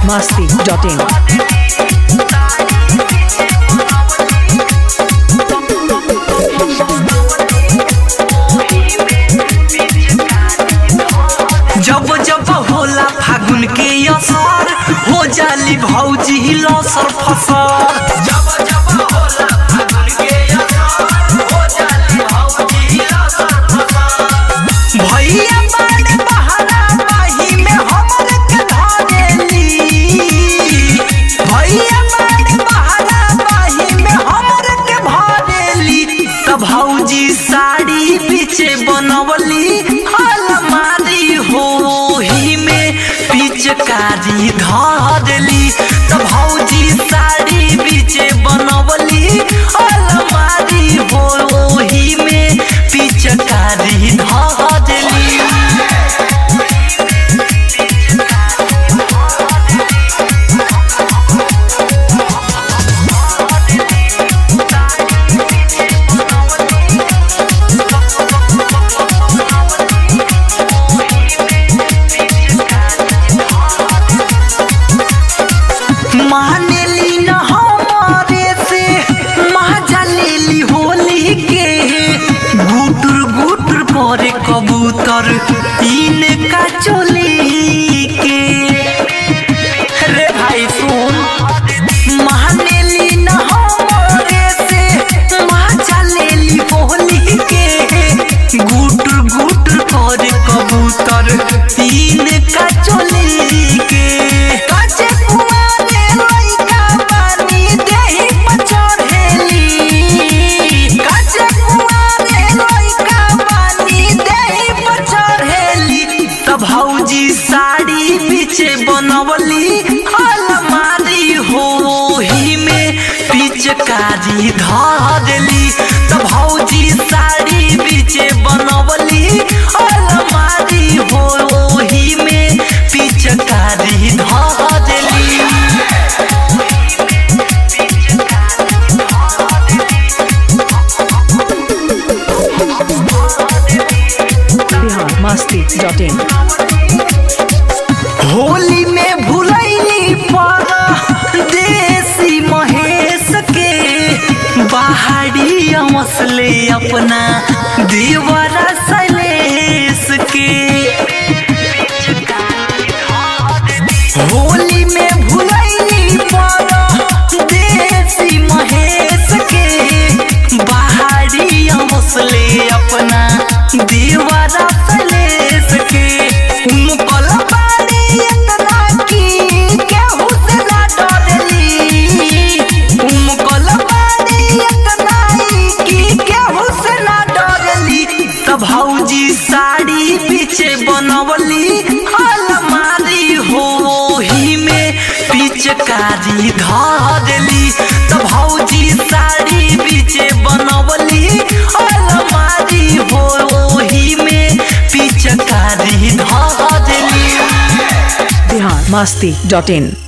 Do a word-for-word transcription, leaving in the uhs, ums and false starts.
masti dot in. जब जब होला फागुन के असर हो जाली भौजी लसर फसर। जब जब होला फागुन के असर हो जाली भौजी लसर फसर। भैया बाड़े बहारा बाही में हमर के धरेली। भैया बाड़े बहारा बाही में हमर के भरेली। त भौजी साड़ी पीछे बनवली पिचकारी धरली। त भौजी साड़ी बीचे बनवली अलमारी हो ओही में पिचकारी धरली। मानेली न हमारे से मजा लेली होली के। गुटर गुटर परे कबूतर इनका चोली के। रे भाई सुन मानेली न हमारे से मजा लेली होली के। गुटर गुटर परे कबूतर इनका चोली के। भौजी साड़ी पीछे बनवली अलमारी हो ओही में पिचकारी धरली। त भौजी साड़ी पीछे बनवली अलमारी हो ओही में पिचकारी धरली। Bihar masti dot in. Holi में भुलैली पर देसी महेश के। बाहरी मसले अपना दीवारा सलेस के। होली में भुलैली पर देसी महेश के। बाहरी मसले अपना दीवारा सलेस के। मुकल बाड़ी इतना की केहू से ना डरली। मुकल बाड़ी इतना की केहू से ना डरली। त भौजी साड़ी पीछे बनवली अलमारी हो ओही में पिचकारी धरली। त भौजी साड़ी पीछे बनवली अलमारी हो ओही में पिचकारी धरली। Bihar masti dot in.